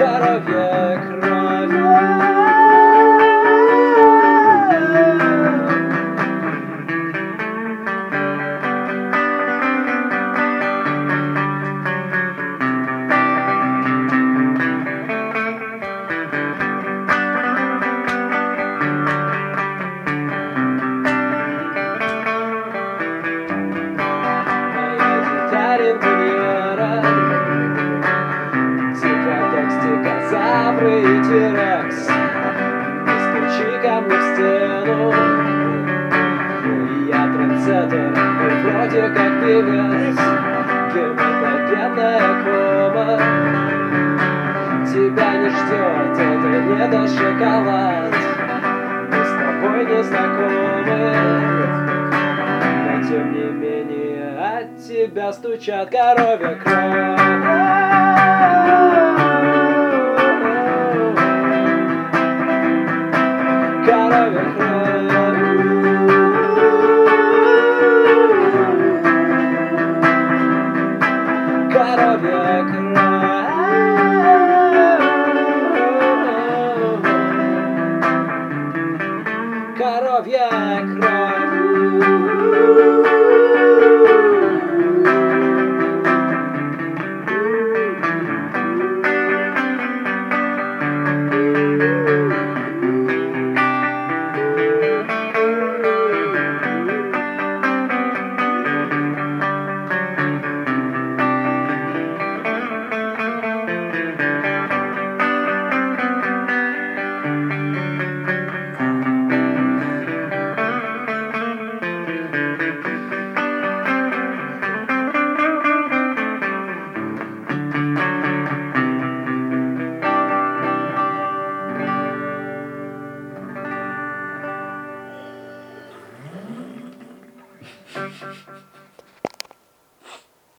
коровья кровь. Динозавры и Тирекс, не стучи ко мне в стену. Я трендсеттер и вроде как певец, гематогенная кома. Тебя не ждет, это не до шоколад. Мы с тобой не знакомы, но тем не менее от тебя стучат коровья кровь. Коровья кровь. Коровья кровь. Коровья кровь.